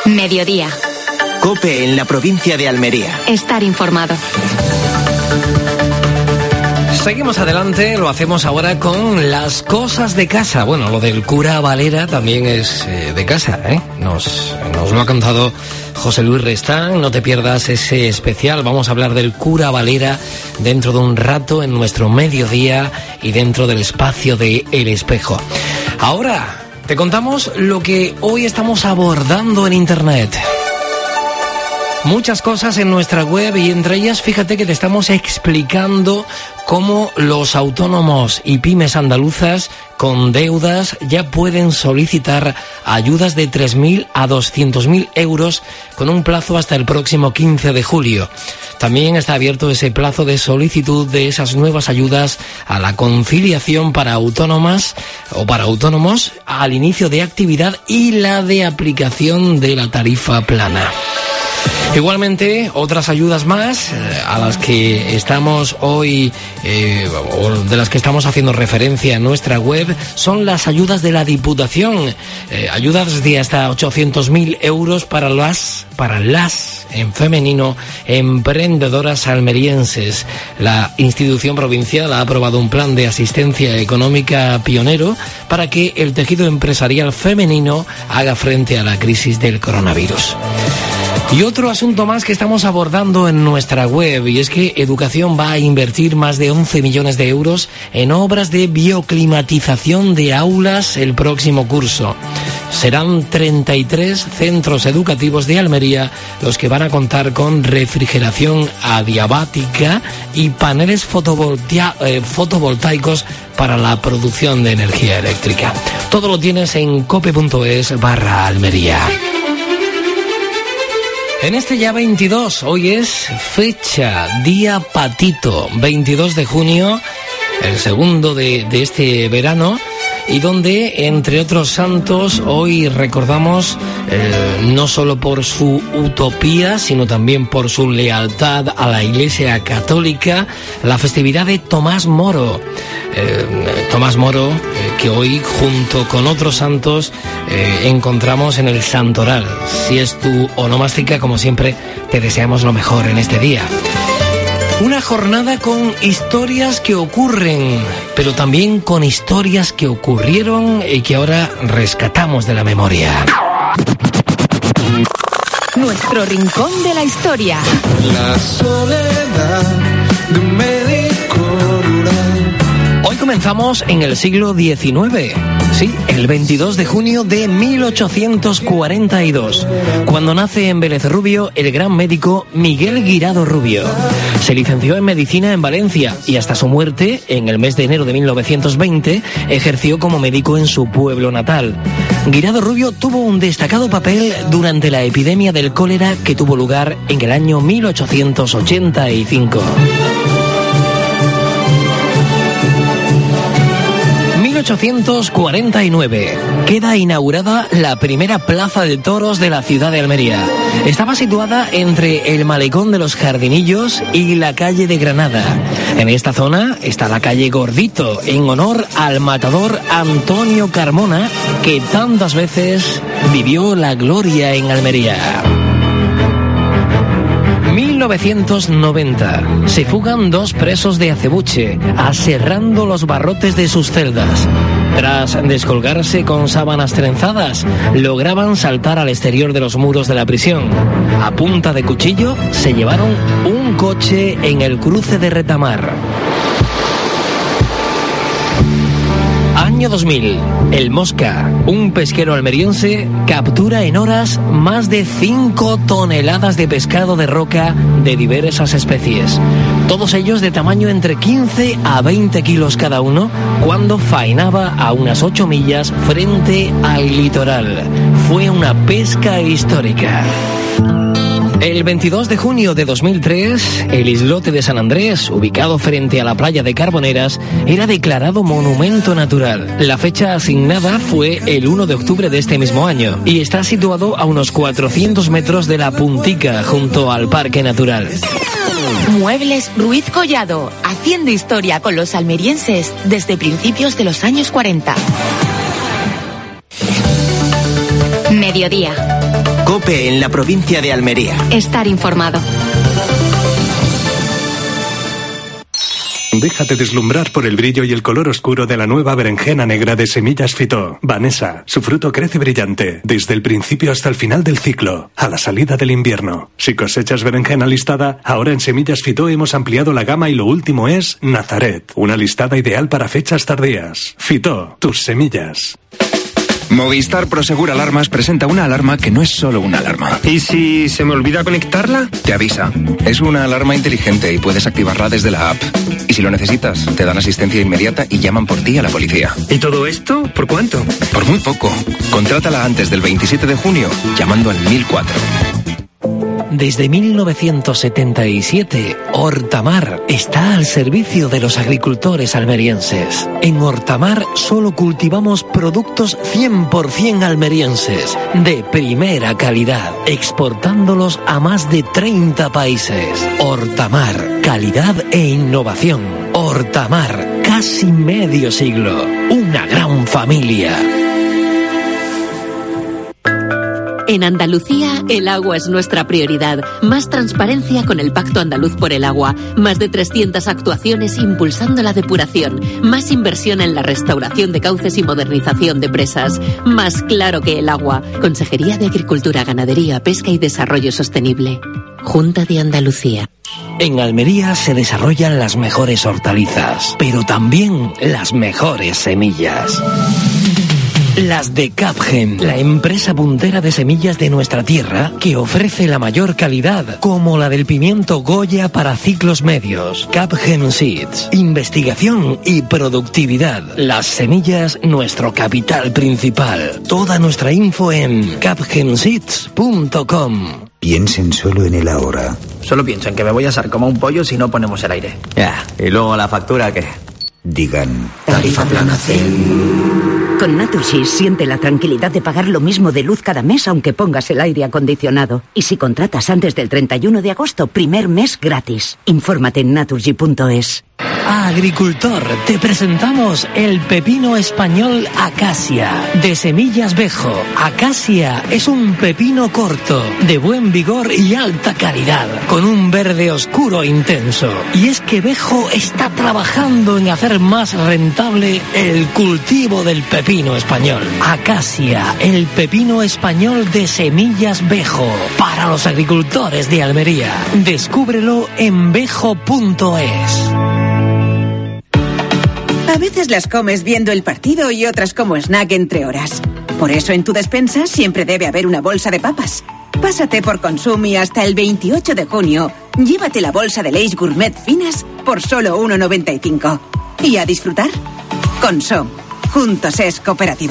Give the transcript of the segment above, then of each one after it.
Mediodía. COPE en la provincia de Almería. Estar informado. Seguimos adelante, lo hacemos ahora con las cosas de casa. Bueno, lo del cura Valera también es de casa, ¿eh? Nos lo ha contado José Luis Restán. No te pierdas ese especial. Vamos a hablar del cura Valera dentro de un rato en nuestro mediodía y dentro del espacio de El Espejo. Ahora te contamos lo que hoy estamos abordando en Internet. Muchas cosas en nuestra web y entre ellas, fíjate que te estamos explicando cómo los autónomos y pymes andaluzas con deudas ya pueden solicitar ayudas de 3.000 a 200.000 euros con un plazo hasta el próximo 15 de julio. También está abierto ese plazo de solicitud de esas nuevas ayudas a la conciliación para autónomas o para autónomos al inicio de actividad y la de aplicación de la tarifa plana. Igualmente, otras ayudas más a las que estamos hoy, o de las que estamos haciendo referencia en nuestra web, son las ayudas de la Diputación. Ayudas de hasta 800.000 euros para las, en femenino, emprendedoras almerienses. La institución provincial ha aprobado un plan de asistencia económica pionero para que el tejido empresarial femenino haga frente a la crisis del coronavirus. Y otro asunto más que estamos abordando en nuestra web, y es que Educación va a invertir más de 11 millones de euros en obras de bioclimatización de aulas el próximo curso. Serán 33 centros educativos de Almería los que van a contar con refrigeración adiabática y paneles fotovoltaicos para la producción de energía eléctrica. Todo lo tienes en cope.es/Almería. En este ya 22, hoy es fecha, día patito, 22 de junio, el segundo de este verano, y donde, entre otros santos, hoy recordamos no solo por su utopía, sino también por su lealtad a la Iglesia Católica, la festividad de Tomás Moro. Tomás Moro, que hoy, junto con otros santos, encontramos en el Santoral. Si es tu onomástica, como siempre, te deseamos lo mejor en este día. Una jornada con historias que ocurren, pero también con historias que ocurrieron y que ahora rescatamos de la memoria. Nuestro rincón de la historia. La soledad de un médico rural. Hoy comenzamos en el siglo XIX. Sí, el 22 de junio de 1842, cuando nace en Vélez Rubio el gran médico Miguel Guirado Rubio. Se licenció en medicina en Valencia y hasta su muerte, en el mes de enero de 1920, ejerció como médico en su pueblo natal. Guirado Rubio tuvo un destacado papel durante la epidemia del cólera que tuvo lugar en el año 1885. 1849. Queda inaugurada la primera plaza de toros de la ciudad de Almería. Estaba situada entre el Malecón de los Jardinillos y la calle de Granada. En esta zona está la calle Gordito, en honor al matador Antonio Carmona, que tantas veces vivió la gloria en Almería. 1990. Se fugan 2 presos de Acebuche, aserrando los barrotes de sus celdas. Tras descolgarse con sábanas trenzadas, lograban saltar al exterior de los muros de la prisión. A punta de cuchillo, se llevaron un coche en el cruce de Retamar. Año 2000. El Mosca, un pesquero almeriense, captura en horas más de 5 toneladas de pescado de roca de diversas especies. Todos ellos de tamaño entre 15 a 20 kilos cada uno, cuando faenaba a unas 8 millas frente al litoral. Fue una pesca histórica. El 22 de junio de 2003, el islote de San Andrés, ubicado frente a la playa de Carboneras, era declarado monumento natural. La fecha asignada fue el 1 de octubre de este mismo año y está situado a unos 400 metros de la Puntica, junto al Parque Natural. Muebles Ruiz Collado, haciendo historia con los almerienses desde principios de los años 40. Mediodía. COPE COPE en la provincia de Almería. Estar informado. Déjate deslumbrar por el brillo y el color oscuro de la nueva berenjena negra de Semillas Fitó. Vanessa, su fruto crece brillante, desde el principio hasta el final del ciclo, a la salida del invierno. Si cosechas berenjena listada, ahora en Semillas Fitó hemos ampliado la gama y lo último es Nazaret, una listada ideal para fechas tardías. Fitó, tus semillas. Movistar Prosegur Alarmas presenta una alarma que no es solo una alarma. ¿Y si se me olvida conectarla? Te avisa. Es una alarma inteligente y puedes activarla desde la app. Y si lo necesitas, te dan asistencia inmediata y llaman por ti a la policía. ¿Y todo esto por cuánto? Por muy poco. Contrátala antes del 27 de junio llamando al 1004. Desde 1977, Hortamar está al servicio de los agricultores almerienses. En Hortamar solo cultivamos productos 100% almerienses, de primera calidad, exportándolos a más de 30 países. Hortamar, calidad e innovación. Hortamar, casi medio siglo. Una gran familia. En Andalucía, el agua es nuestra prioridad. Más transparencia con el Pacto Andaluz por el Agua. Más de 300 actuaciones impulsando la depuración. Más inversión en la restauración de cauces y modernización de presas. Más claro que el agua. Consejería de Agricultura, Ganadería, Pesca y Desarrollo Sostenible. Junta de Andalucía. En Almería se desarrollan las mejores hortalizas, pero también las mejores semillas. Las de Capgem, la empresa puntera de semillas de nuestra tierra que ofrece la mayor calidad, como la del pimiento Goya para ciclos medios. Capgem Seeds, investigación y productividad. Las semillas, nuestro capital principal. Toda nuestra info en capgemseeds.com. Piensen solo en el ahora. Solo pienso en que me voy a asar como un pollo si no ponemos el aire. Ya, y luego la factura, ¿qué? Digan, tarifa plana 100. Con Naturgy siente la tranquilidad de pagar lo mismo de luz cada mes aunque pongas el aire acondicionado. Y si contratas antes del 31 de agosto, primer mes gratis. Infórmate en naturgy.es. Agricultor, te presentamos el pepino español Acacia, de Semillas Bejo. Acacia es un pepino corto, de buen vigor y alta calidad, con un verde oscuro e intenso. Y es que Bejo está trabajando en hacer más rentable el cultivo del pepino español. Acacia, el pepino español de Semillas Bejo, para los agricultores de Almería. Descúbrelo en bejo.es. A veces las comes viendo el partido y otras como snack entre horas. Por eso en tu despensa siempre debe haber una bolsa de papas. Pásate por Consum y hasta el 28 de junio llévate la bolsa de Lay's Gourmet finas por solo 1,95. Y a disfrutar. Consum. Juntos es cooperativa.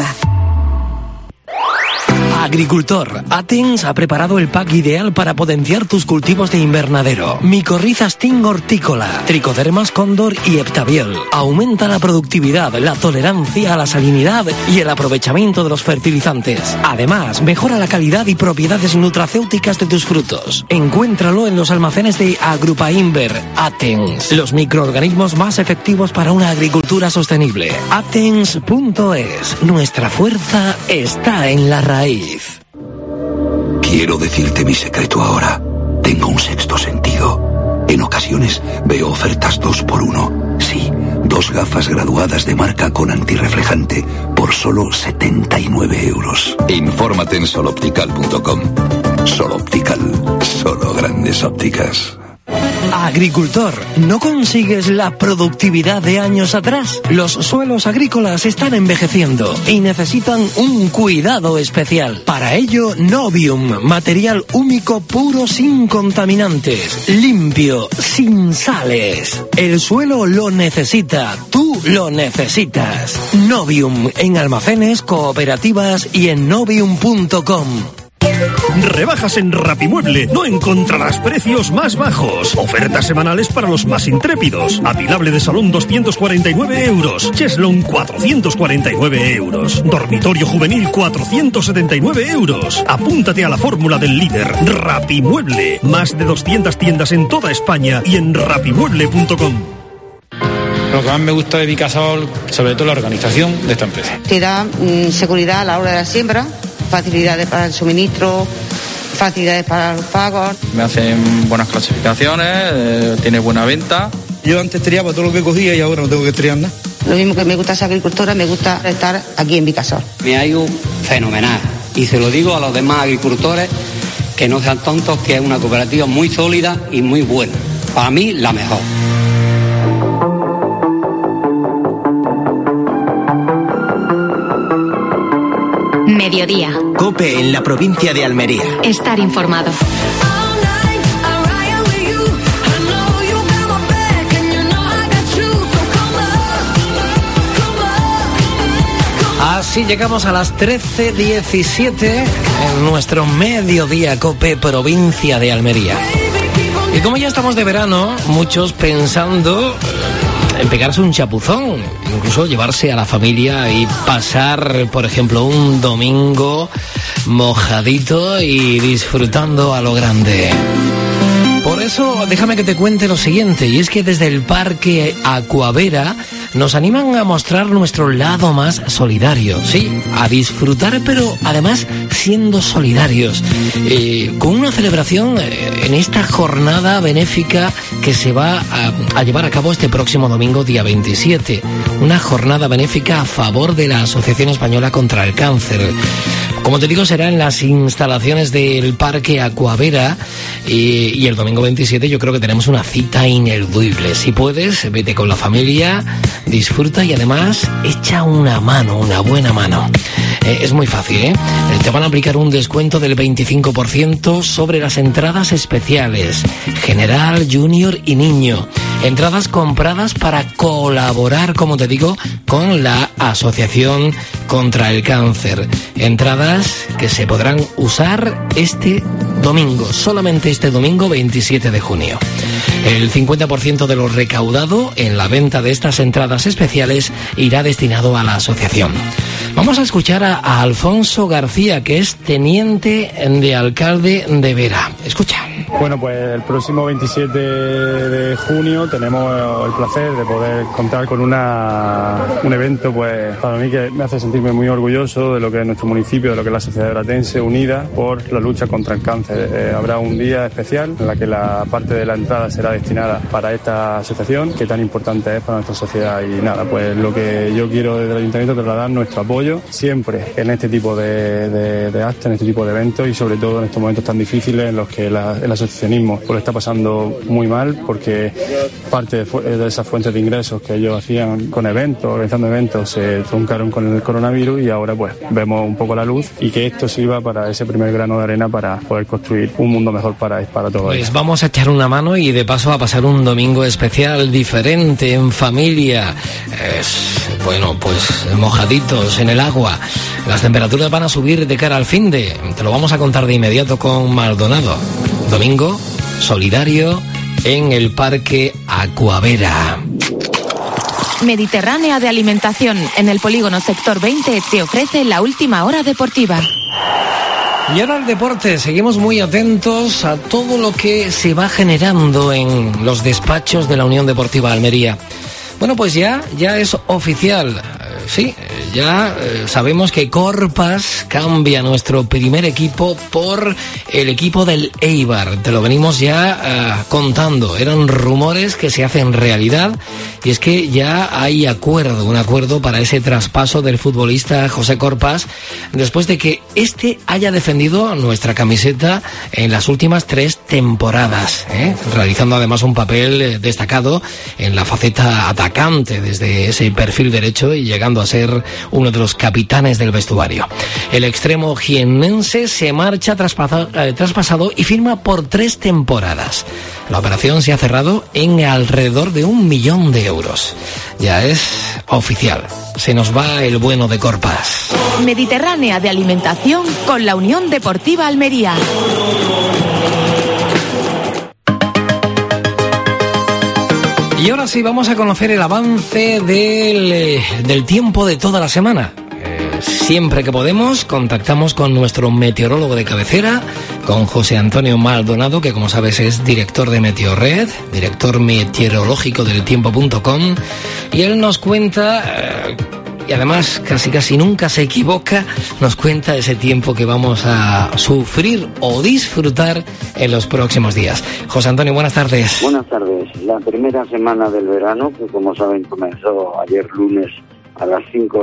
Agricultor, Athens ha preparado el pack ideal para potenciar tus cultivos de invernadero. Micorriza Sting hortícola, Tricodermas cóndor y Heptaviol. Aumenta la productividad, la tolerancia a la salinidad y el aprovechamiento de los fertilizantes. Además, mejora la calidad y propiedades nutracéuticas de tus frutos. Encuéntralo en los almacenes de Agrupainver. Athens, los microorganismos más efectivos para una agricultura sostenible. Athens.es. Nuestra fuerza está en la raíz. Quiero decirte mi secreto ahora. Tengo un sexto sentido. En ocasiones veo ofertas 2x1. Sí, 2 gafas graduadas de marca con antirreflejante por solo 79 euros. Infórmate en soloptical.com. Soloptical. Solo grandes ópticas. Agricultor, ¿no consigues la productividad de años atrás? Los suelos agrícolas están envejeciendo y necesitan un cuidado especial. Para ello, Novium, material húmico puro sin contaminantes, limpio, sin sales. El suelo lo necesita, tú lo necesitas. Novium, en almacenes, cooperativas y en novium.com. Rebajas en Rapimueble, no encontrarás precios más bajos. Ofertas semanales para los más intrépidos. Apilable de salón 249 euros. Cheslon 449 euros. Dormitorio juvenil 479 euros. Apúntate a la fórmula del líder. Rapimueble. Más de 200 tiendas en toda España y en rapimueble.com. Lo que más me gusta de Vicasol, sobre todo la organización de esta empresa. Te da seguridad a la hora de la siembra, facilidades para el suministro, facilidades para los pagos. Me hacen buenas clasificaciones, tiene buena venta. Yo antes triaba todo lo que cogía y ahora no tengo que triar nada. Lo mismo que me gusta ser agricultora, me gusta estar aquí en Vicasol. Me ha ido fenomenal y se lo digo a los demás agricultores que no sean tontos, que es una cooperativa muy sólida y muy buena. Para mí, la mejor. Mediodía. COPE en la provincia de Almería. Estar informado. Así llegamos a las 13:17 en nuestro Mediodía COPE provincia de Almería. Y como ya estamos de verano, muchos pensando en pegarse un chapuzón, incluso llevarse a la familia y pasar, por ejemplo, un domingo mojadito y disfrutando a lo grande. Por eso, déjame que te cuente lo siguiente, y es que desde el Parque Aquavera nos animan a mostrar nuestro lado más solidario, sí, a disfrutar, pero además siendo solidarios, con una celebración en esta jornada benéfica que se va a llevar a cabo este próximo domingo, día 27, una jornada benéfica a favor de la Asociación Española contra el Cáncer. Como te digo, será en las instalaciones del Parque Aquavera y el domingo 27 yo creo que tenemos una cita ineludible. Si puedes, vete con la familia, disfruta y además echa una mano, una buena mano. Es muy fácil, ¿eh? Te van a aplicar un descuento del 25% sobre las entradas especiales, general, junior y niño. Entradas compradas para colaborar, como te digo, con la Asociación contra el Cáncer. Entradas que se podrán usar este domingo, solamente este domingo 27 de junio. El 50% de lo recaudado en la venta de estas entradas especiales irá destinado a la asociación. Vamos a escuchar a Alfonso García, que es teniente de alcalde de Vera. Escucha. Bueno, pues el próximo 27 de junio tenemos el placer de poder contar con un evento, pues para mí que me hace sentirme muy orgulloso de lo que es nuestro municipio, de lo que es la sociedad veratense unida por la lucha contra el cáncer. Habrá un día especial en la que la parte de la entrada será destinada para esta asociación que tan importante es para nuestra sociedad. Y nada, pues lo que yo quiero desde el Ayuntamiento es trasladar nuestro apoyo siempre en este tipo de actos, en este tipo de eventos y sobre todo en estos momentos tan difíciles en los que el asociacionismo pues lo está pasando muy mal, porque parte de esas fuentes de ingresos que ellos hacían con eventos, organizando eventos, se truncaron con el coronavirus y ahora pues vemos un poco la luz y que esto sirva para ese primer grano de arena para poder construir un mundo mejor para todos. Pues vamos a echar una mano y de paso a pasar un domingo especial, diferente, en familia. Bueno, pues mojaditos en el agua. Las temperaturas van a subir de cara al finde. Te lo vamos a contar de inmediato con Maldonado. Domingo solidario en el Parque Aquavera. Mediterránea de Alimentación, en el polígono Sector 20, te ofrece la última hora deportiva. Y ahora el deporte, seguimos muy atentos a todo lo que se va generando en los despachos de la Unión Deportiva Almería. Bueno, pues ya es oficial. Sí, ya sabemos que Corpas cambia nuestro primer equipo por el equipo del Eibar. Te lo venimos ya contando. Eran rumores que se hacen realidad y es que ya hay un acuerdo para ese traspaso del futbolista José Corpas después de que este haya defendido nuestra camiseta en las últimas 3 temporadas, realizando además un papel destacado en la faceta atacante desde ese perfil derecho y llegando a ser uno de los capitanes del vestuario. El extremo jiennense se marcha traspasado y firma por 3 temporadas. La operación se ha cerrado en alrededor de 1 millón de euros. Ya es oficial. Se nos va el bueno de Corpas. Mediterránea de Alimentación con la Unión Deportiva Almería. Y ahora sí, vamos a conocer el avance del tiempo de toda la semana. Siempre que podemos, contactamos con nuestro meteorólogo de cabecera, con José Antonio Maldonado, que como sabes es director de Meteorred, director meteorológico del tiempo.com, y él nos cuenta y además casi nunca se equivoca, nos cuenta ese tiempo que vamos a sufrir o disfrutar en los próximos días. José Antonio, buenas tardes. Buenas tardes. La primera semana del verano, que como saben comenzó ayer lunes a las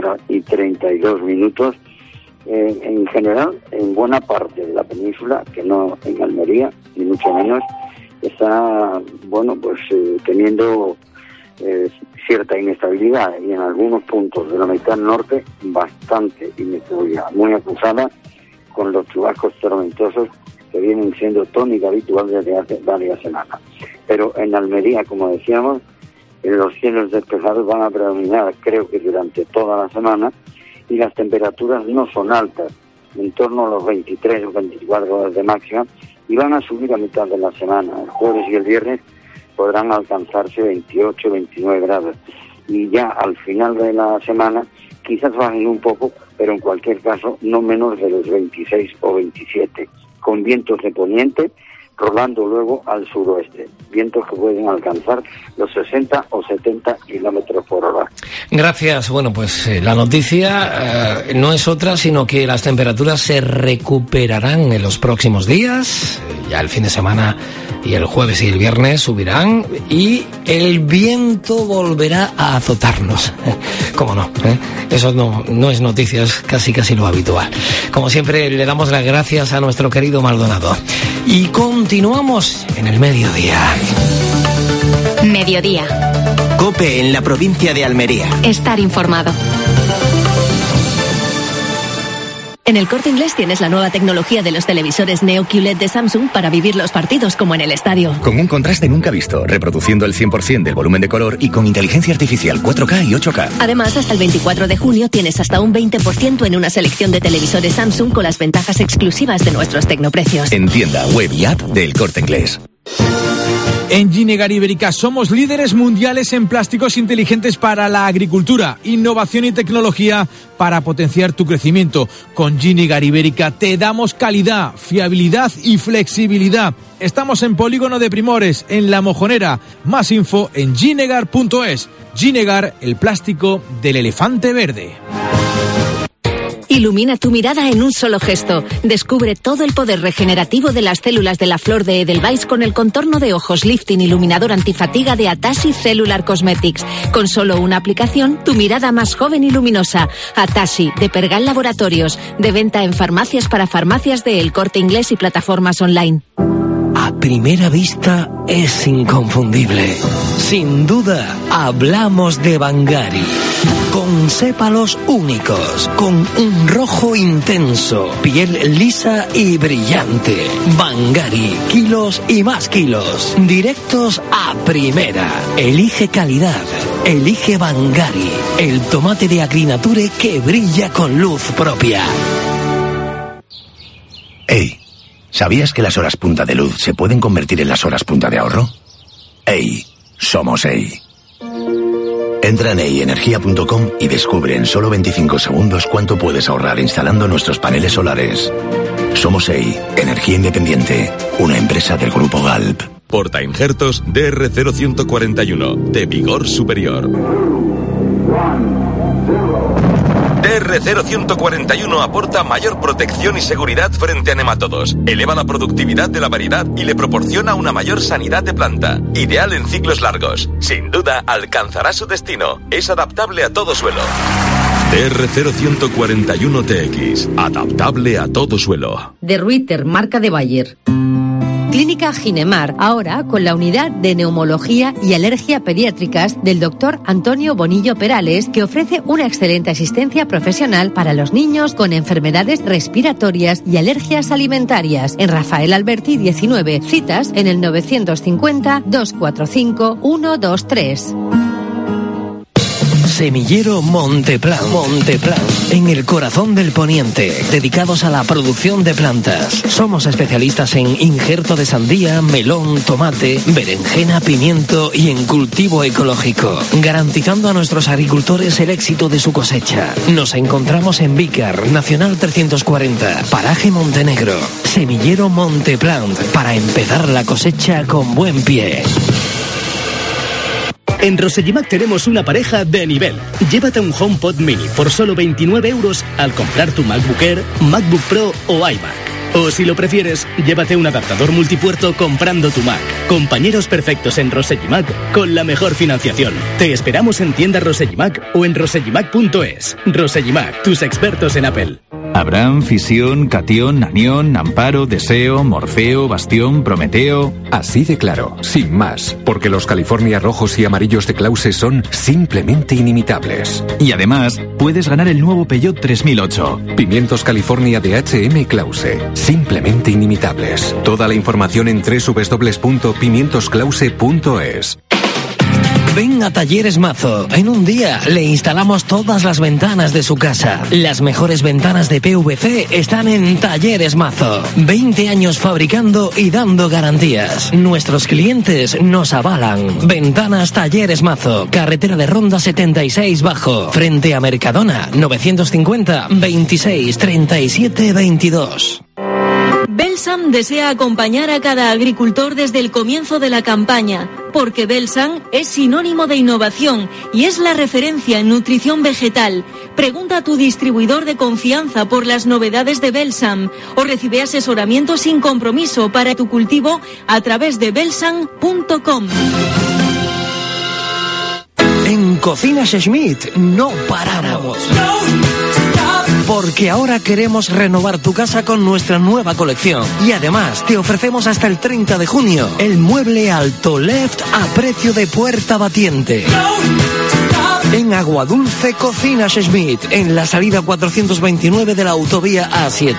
5:32, en general, en buena parte de la península, que no en Almería, ni mucho menos, está, teniendo cierta inestabilidad, y en algunos puntos de la mitad norte bastante inestabilidad, muy acusada, con los chubascos tormentosos que vienen siendo tónica habitual desde hace varias semanas. Pero en Almería, como decíamos, los cielos despejados van a predominar, creo que durante toda la semana, y las temperaturas no son altas, en torno a los 23 o 24 grados de máxima, y van a subir a mitad de la semana. El jueves y el viernes podrán alcanzarse 28, 29 grados. Y ya al final de la semana quizás bajen un poco, pero en cualquier caso no menos de los 26 o 27, con vientos de poniente, rolando luego al suroeste. Vientos que pueden alcanzar los 60 o 70 kilómetros por hora. Gracias. Bueno, pues la noticia no es otra, sino que las temperaturas se recuperarán en los próximos días. Ya el fin de semana y el jueves y el viernes subirán y el viento volverá a azotarnos. ¿Cómo no? Eso no es noticia, es casi lo habitual. Como siempre, le damos las gracias a nuestro querido Maldonado. Y continuamos en el mediodía. Mediodía. COPE en la provincia de Almería. Estar informado. En el Corte Inglés tienes la nueva tecnología de los televisores Neo QLED de Samsung para vivir los partidos como en el estadio. Con un contraste nunca visto, reproduciendo el 100% del volumen de color y con inteligencia artificial 4K y 8K. Además, hasta el 24 de junio tienes hasta un 20% en una selección de televisores Samsung con las ventajas exclusivas de nuestros tecnoprecios. En tienda, web y app del Corte Inglés. En Ginegar Ibérica somos líderes mundiales en plásticos inteligentes para la agricultura, innovación y tecnología para potenciar tu crecimiento. Con Ginegar Ibérica te damos calidad, fiabilidad y flexibilidad. Estamos en Polígono de Primores, en La Mojonera. Más info en ginegar.es. Ginegar, el plástico del elefante verde. Ilumina tu mirada en un solo gesto. Descubre todo el poder regenerativo de las células de la flor de Edelweiss con el contorno de ojos lifting iluminador antifatiga de Atashi Cellular Cosmetics. Con solo una aplicación, tu mirada más joven y luminosa. Atashi, de Pergal Laboratorios. De venta en farmacias para farmacias de El Corte Inglés y plataformas online. A primera vista es inconfundible. Sin duda, hablamos de Bangari. Con sépalos únicos, con un rojo intenso, piel lisa y brillante. Bangari, kilos y más kilos. Directos a primera. Elige calidad. Elige Bangari. El tomate de Agrinature que brilla con luz propia. Hey, ¿sabías que las horas punta de luz se pueden convertir en las horas punta de ahorro? Hey, somos Hey. Entra en eyenergia.com y descubre en solo 25 segundos cuánto puedes ahorrar instalando nuestros paneles solares. Somos EI, Energía Independiente, una empresa del Grupo Galp. Portainjertos DR0141, de vigor superior. DR0141 aporta mayor protección y seguridad frente a nematodos, eleva la productividad de la variedad y le proporciona una mayor sanidad de planta. Ideal en ciclos largos. Sin duda, alcanzará su destino. Es adaptable a todo suelo. DR0141TX, adaptable a todo suelo. De Ruiter, marca de Bayer. Clínica Ginemar, ahora con la unidad de neumología y alergia pediátricas del doctor Antonio Bonillo Perales, que ofrece una excelente asistencia profesional para los niños con enfermedades respiratorias y alergias alimentarias. En Rafael Alberti 19, citas en el 950-245-123. Semillero Monteplan, en el corazón del poniente, dedicados a la producción de plantas. Somos especialistas en injerto de sandía, melón, tomate, berenjena, pimiento y en cultivo ecológico, garantizando a nuestros agricultores el éxito de su cosecha. Nos encontramos en Vícar, Nacional 340, Paraje Montenegro. Semillero Monteplan, para empezar la cosecha con buen pie. En Rosellimac tenemos una pareja de nivel. Llévate un HomePod Mini por solo 29 euros al comprar tu MacBook Air, MacBook Pro o iMac. O si lo prefieres, llévate un adaptador multipuerto comprando tu Mac. Compañeros perfectos en Rosellimac con la mejor financiación. Te esperamos en tiendas Rosellimac o en rosellimac.es. Rosellimac, tus expertos en Apple. Abraham, Fisión, Catión, Anión, Amparo, Deseo, Morfeo, Bastión, Prometeo... Así de claro, sin más, porque los California rojos y amarillos de Klause son simplemente inimitables. Y además, puedes ganar el nuevo Peugeot 3008. Pimientos California de H.M. Klause, simplemente inimitables. Toda la información en www.pimientosklause.es. Ven a Talleres Mazo. En un día le instalamos todas las ventanas de su casa. Las mejores ventanas de PVC están en Talleres Mazo. 20 años fabricando y dando garantías. Nuestros clientes nos avalan. Ventanas Talleres Mazo. Carretera de Ronda 76 Bajo. Frente a Mercadona. 950 26 37 22. Belsam desea acompañar a cada agricultor desde el comienzo de la campaña, porque Belsam es sinónimo de innovación y es la referencia en nutrición vegetal. Pregunta a tu distribuidor de confianza por las novedades de Belsam o recibe asesoramiento sin compromiso para tu cultivo a través de belsam.com. En Cocinas Schmidt no paramos. Porque ahora queremos renovar tu casa con nuestra nueva colección. Y además te ofrecemos hasta el 30 de junio el mueble Alto Left a precio de puerta batiente. En Aguadulce, Cocinas Schmidt, en la salida 429 de la autovía A7.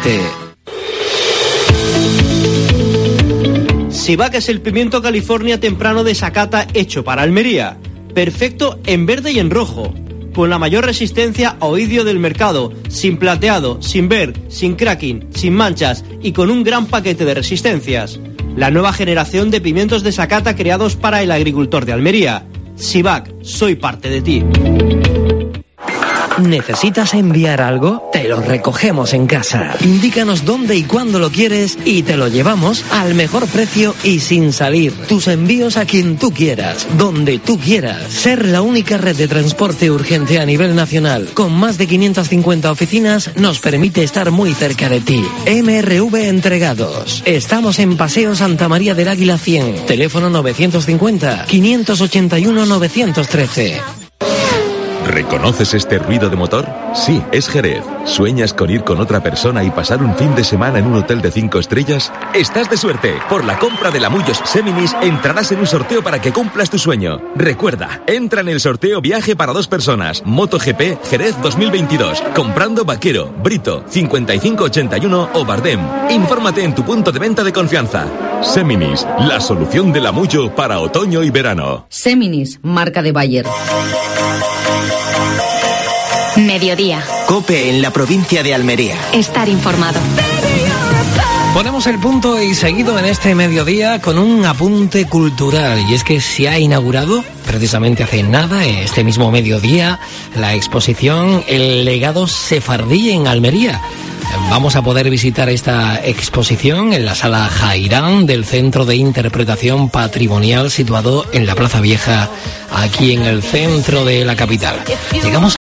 Sivac es el pimiento California temprano de Sakata hecho para Almería. Perfecto en verde y en rojo. Con la mayor resistencia a oidio del mercado, sin plateado, sin ver, sin cracking, sin manchas y con un gran paquete de resistencias. La nueva generación de pimientos de Sakata creados para el agricultor de Almería. Sivac, soy parte de ti. ¿Necesitas enviar algo? Te lo recogemos en casa. Indícanos dónde y cuándo lo quieres y te lo llevamos al mejor precio y sin salir. Tus envíos a quien tú quieras, donde tú quieras. Ser la única red de transporte urgente a nivel nacional, con más de 550 oficinas, nos permite estar muy cerca de ti. MRV Entregados. Estamos en Paseo Santa María del Águila 100. Teléfono 950 581 913. ¿Reconoces este ruido de motor? Sí, es Jerez. ¿Sueñas con ir con otra persona y pasar un fin de semana en un hotel de 5 estrellas? Estás de suerte. Por la compra de la Mullos Seminis entrarás en un sorteo para que cumplas tu sueño. Recuerda, entra en el sorteo viaje para 2 personas. MotoGP Jerez 2022. Comprando Vaquero, Brito, 5581 o Bardem. Infórmate en tu punto de venta de confianza. Seminis, la solución de la Mullo para otoño y verano. Seminis, marca de Bayer. Mediodía. COPE en la provincia de Almería. Estar informado. Ponemos el punto y seguido en este mediodía con un apunte cultural. Y es que se ha inaugurado, precisamente hace nada, este mismo mediodía, la exposición El legado sefardí en Almería. Vamos a poder visitar esta exposición en la sala Jairán del Centro de Interpretación Patrimonial situado en la Plaza Vieja, aquí en el centro de la capital. Llegamos